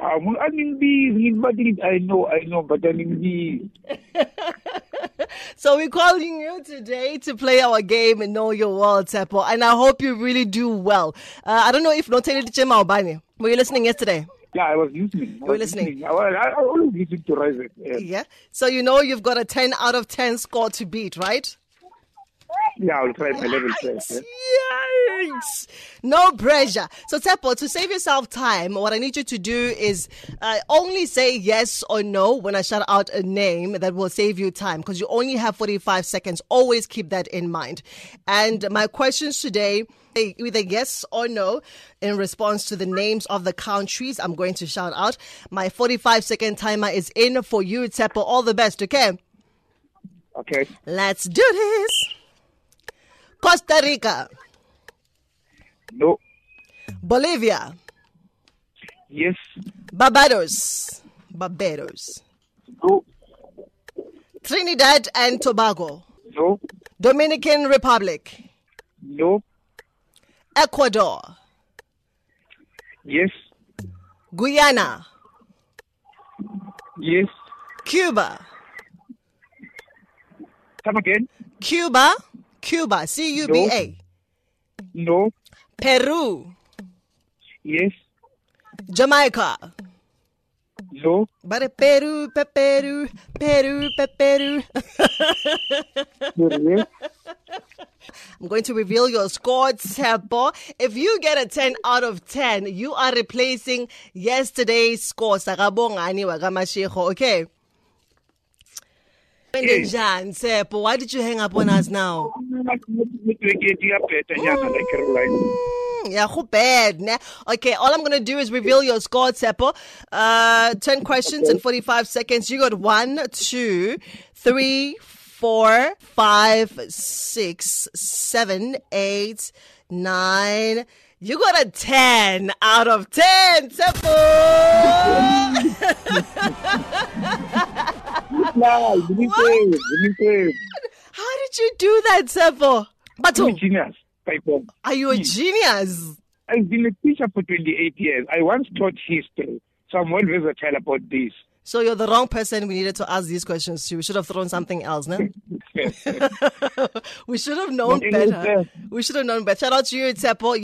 I know, but So we're calling you today to play our game and Know Your World, Tsepo, and I hope you really do well. I don't know if Notele Dichema Obani. Were you listening yesterday? Yeah, I was listening. You were listening. I always listen to Rise. Yeah. So you know you've got a 10 out of 10 score to beat, right? Yeah, I'll try my level best. Yikes! No pressure. So, Tsepo, to save yourself time, what I need you to do is only say yes or no when I shout out a name. That will save you time because you only have 45 seconds. Always keep that in mind. And my questions today, either yes or no in response to the names of the countries I'm going to shout out. My 45-second timer is in for you, Tsepo. All the best, okay? Okay. Let's do this. Costa Rica. No. Bolivia. Yes. Barbados. No. Trinidad and Tobago. No. Dominican Republic. No. Ecuador. Yes. Guyana. Yes. Cuba. Come again. Cuba. Cuba. No. Peru. Yes. Jamaica. No. But Peru. Yes. I'm going to reveal your score, Tsepo. If you get a 10 out of 10, you are replacing yesterday's score. Sakabongani wakamashiko, okay? Tsepo, why did you hang up on us now? Yeah, who bad? Okay, all I'm going to do is reveal your score, Tsepo. 10 questions in 45 seconds. You got 1, 2, 3, 4, 5, 6, 7, 8, 9. You got a 10 out of 10, Tsepo! How did you do that, Tsepo? I'm a genius. Are you a genius? I've been a teacher for 28 years. I once taught history, so I'm well versatile about this. So you're the wrong person we needed to ask these questions to. We should have thrown something else, no? We should have known better. Shout out to you, Tsepo.